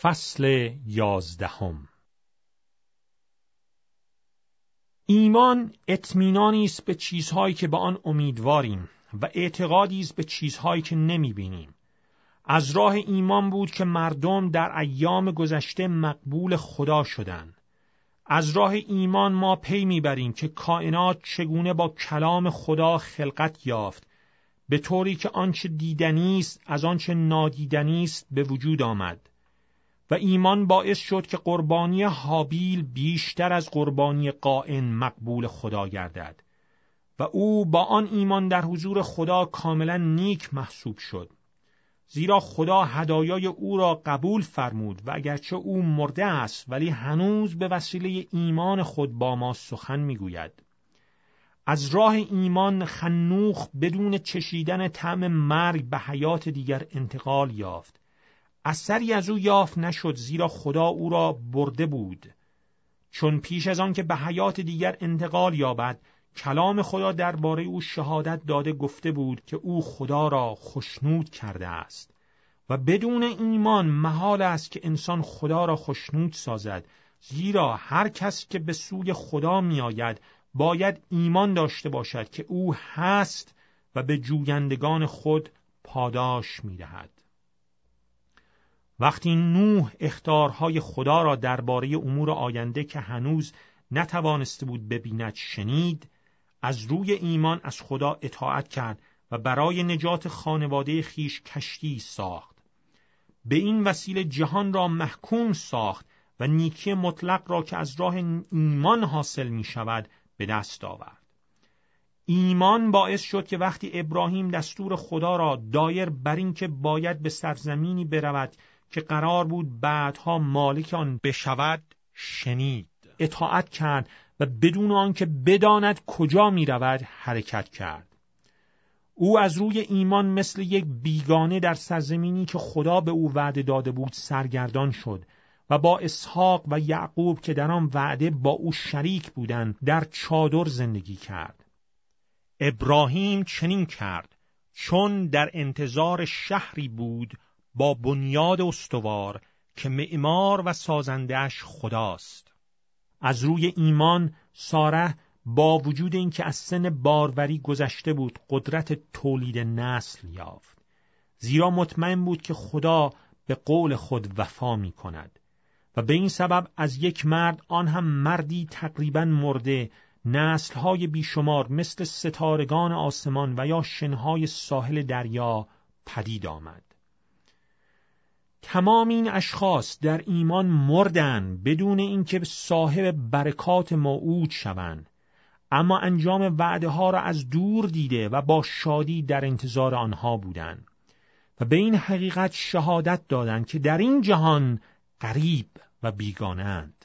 فصل 11. ایمان اطمینانی است به چیزهایی که به آن امیدواریم و اعتقادی است به چیزهایی که نمی‌بینیم. از راه ایمان بود که مردم در ایام گذشته مقبول خدا شدند. از راه ایمان ما پی می‌بریم که کائنات چگونه با کلام خدا خلقت یافت، به طوری که آنچه دیدنی است از آنچه نادیدنی است به وجود آمد. و ایمان باعث شد که قربانی هابیل بیشتر از قربانی قائن مقبول خدا گردد و او با آن ایمان در حضور خدا کاملا نیک محسوب شد، زیرا خدا هدایای او را قبول فرمود و اگرچه او مرده است ولی هنوز به وسیله ایمان خود با ما سخن میگوید. از راه ایمان خنوخ بدون چشیدن طعم مرگ به حیات دیگر انتقال یافت. اثری از او یافت نشد، زیرا خدا او را برده بود. چون پیش از آن که به حیات دیگر انتقال یابد کلام خدا درباره او شهادت داده گفته بود که او خدا را خوشنود کرده است و بدون ایمان محال است که انسان خدا را خوشنود سازد، زیرا هر کس که به سوی خدا می آید باید ایمان داشته باشد که او هست و به جویندگان خود پاداش می دهد. وقتی نوح اخطارهای خدا را درباره امور آینده که هنوز نتوانسته بود ببیند شنید، از روی ایمان از خدا اطاعت کرد و برای نجات خانواده خیش کشتی ساخت. به این وسیله جهان را محکوم ساخت و نیکی مطلق را که از راه ایمان حاصل می شود به دست آورد. ایمان باعث شد که وقتی ابراهیم دستور خدا را دایر بر این که باید به سرزمینی برود که قرار بود بعدها مالک آن بشود شنید، اطاعت کرد و بدون آنکه بداند کجا می رود حرکت کرد. او از روی ایمان مثل یک بیگانه در سرزمینی که خدا به او وعده داده بود سرگردان شد و با اسحاق و یعقوب که در آن وعده با او شریک بودند در چادر زندگی کرد. ابراهیم چنین کرد چون در انتظار شهری بود با بنیاد استوار که معمار و سازنده‌اش خداست. از روی ایمان ساره با وجود اینکه از سن باروری گذشته بود قدرت تولید نسل یافت، زیرا مطمئن بود که خدا به قول خود وفا می کند و به این سبب از یک مرد، آن هم مردی تقریباً مرده، نسل‌های بیشمار مثل ستارگان آسمان و یا شنهای ساحل دریا پدید آمد. تمام این اشخاص در ایمان مردند بدون اینکه صاحب برکات موعود شوند، اما انجام وعده ها را از دور دیده و با شادی در انتظار آنها بودند و به این حقیقت شهادت دادند که در این جهان غریب و بیگانه اند.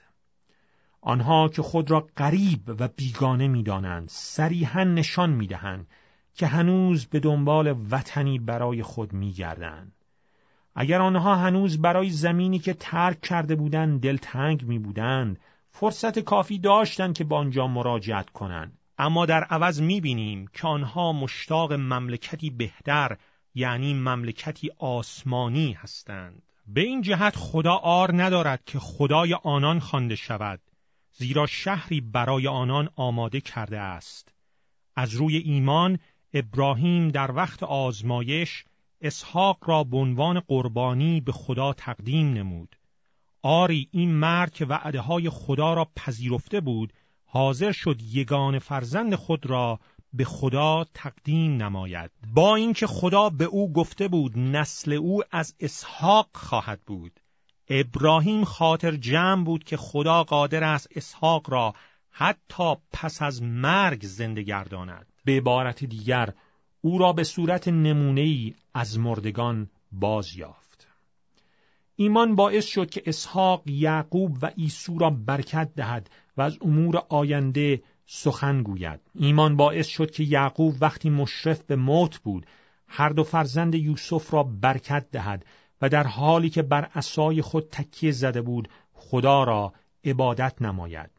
آنها که خود را غریب و بیگانه می دانند صریحاً نشان می دهند که هنوز به دنبال وطنی برای خود می گردند. اگر آنها هنوز برای زمینی که ترک کرده بودند دلتنگ می بودند، فرصت کافی داشتند که به آنجا مراجعت کنند، اما در عوض می بینیم که آنها مشتاق مملکتی بهتر، یعنی مملکتی آسمانی هستند. به این جهت خدا عار ندارد که خدای آنان خوانده شود، زیرا شهری برای آنان آماده کرده است. از روی ایمان ابراهیم در وقت آزمایش اسحاق را به عنوان قربانی به خدا تقدیم نمود. آری این مرد که وعده‌های خدا را پذیرفته بود حاضر شد یگانه فرزند خود را به خدا تقدیم نماید، با اینکه خدا به او گفته بود نسل او از اسحاق خواهد بود. ابراهیم خاطر جمع بود که خدا قادر است اسحاق را حتی پس از مرگ زنده گرداند. به عبارت دیگر او را به صورت نمونه‌ای از مردگان باز یافت. ایمان باعث شد که اسحاق یعقوب و عیسی را برکت دهد و از امور آینده سخن گوید. ایمان باعث شد که یعقوب وقتی مشرف به موت بود هر دو فرزند یوسف را برکت دهد و در حالی که بر عصای خود تکیه زده بود خدا را عبادت نماید.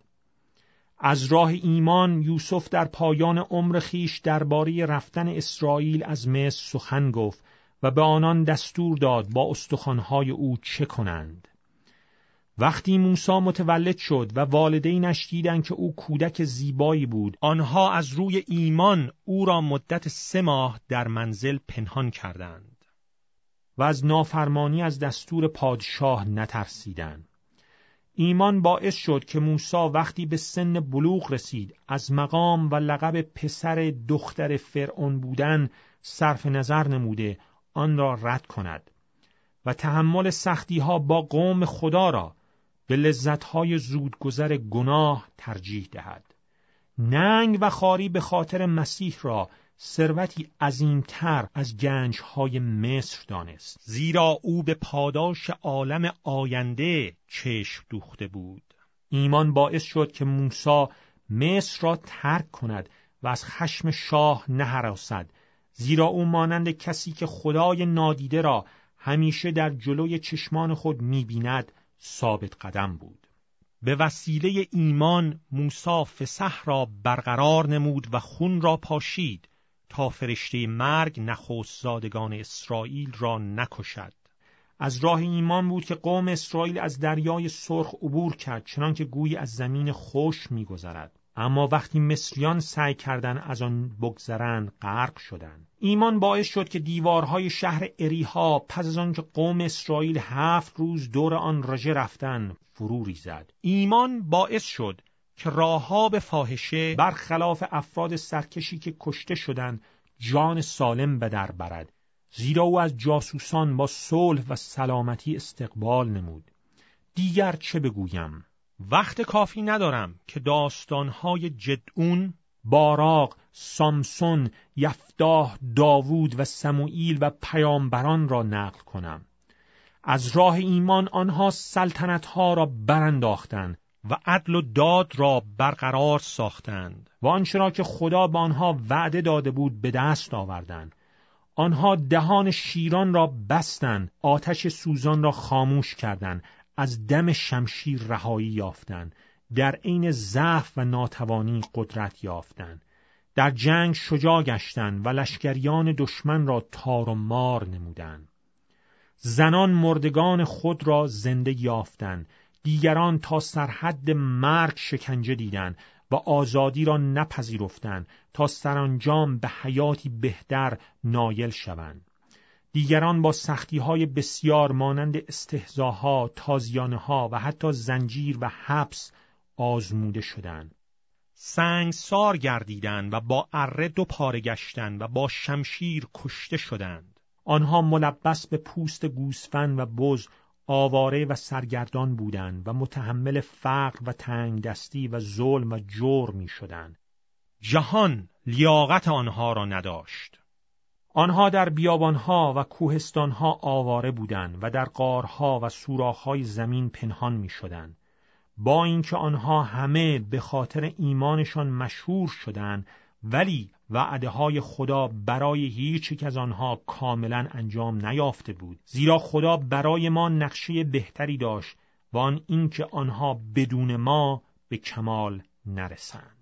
از راه ایمان یوسف در پایان عمر خیش درباره رفتن اسرائیل از مصر سخن گفت و به آنان دستور داد با استخوان‌های او چه کنند. وقتی موسی متولد شد و والدینش دیدند که او کودک زیبایی بود، آنها از روی ایمان او را مدت 3 ماه در منزل پنهان کردند و از نافرمانی از دستور پادشاه نترسیدند. ایمان باعث شد که موسی وقتی به سن بلوغ رسید از مقام و لقب پسر دختر فرعون بودن صرف نظر نموده آن را رد کند و تحمل سختی‌ها با قوم خدا را به لذت‌های زودگذر گناه ترجیح دهد. ننگ و خواری به خاطر مسیح را ثروتی عظیمتر از گنج‌های مصر دانست، زیرا او به پاداش عالم آینده چشم دوخته بود. ایمان باعث شد که موسی مصر را ترک کند و از خشم شاه نهراسد، زیرا او مانند کسی که خدای نادیده را همیشه در جلوی چشمان خود می‌بیند ثابت قدم بود. به وسیله ایمان موسی فسح را برقرار نمود و خون را پاشید تا فرشته مرگ نخست‌زادگان اسرائیل را نکشد. از راه ایمان بود که قوم اسرائیل از دریای سرخ عبور کرد، چنانکه گویی از زمین خشک می‌گذرد. اما وقتی مصریان سعی کردند از آن بگذرند غرق شدند. ایمان باعث شد که دیوارهای شهر اریحا پس از آن که قوم اسرائیل 7 روز دور آن رژه رفتند فرو ریزد. ایمان باعث شد که راهاب فاحشه برخلاف افراد سرکشی که کشته شدند جان سالم به در برد، زیرا او از جاسوسان با صلح و سلامتی استقبال نمود. دیگر چه بگویم؟ وقت کافی ندارم که داستانهای جدعون، باراق، سامسون، یفتاح، داوود و سموئیل و پیامبران را نقل کنم. از راه ایمان آنها سلطنتها را برانداختند و عدل و داد را برقرار ساختند و آنچه را که خدا به آنها وعده داده بود به دست آوردند. آنها دهان شیران را بستند، آتش سوزان را خاموش کردند، از دم شمشیر رهایی یافتند، در عین ضعف و ناتوانی قدرت یافتند، در جنگ شجاع گشتند و لشکریان دشمن را تار و مار نمودند. زنان مردگان خود را زنده یافتند، دیگران تا سرحد مرگ شکنجه دیدند و آزادی را نپذیرفتند تا سرانجام به حیاتی بهتر نایل شوند. دیگران با سختی‌های بسیار مانند استهزاها، تازیانه‌ها و حتی زنجیر و حبس آزموده شدند. سنگسار گردیدند و با اره 2 پاره گشتند و با شمشیر کشته شدند. آنها ملبس به پوست گوسفند و بز، آواره و سرگردان بودند و متحمل فقر و تنگدستی و ظلم و جور می شدند. جهان لیاقت آنها را نداشت. آنها در بیابانها و کوهستانها آواره بودند و در غارها و سوراخ‌های زمین پنهان می شدند. با اینکه آنها همه به خاطر ایمانشان مشهور شدند، ولی وعده‌های خدا برای هیچ یک از آنها کاملا انجام نیافته بود، زیرا خدا برای ما نقشه بهتری داشت و آن اینکه آنها بدون ما به کمال نرسند.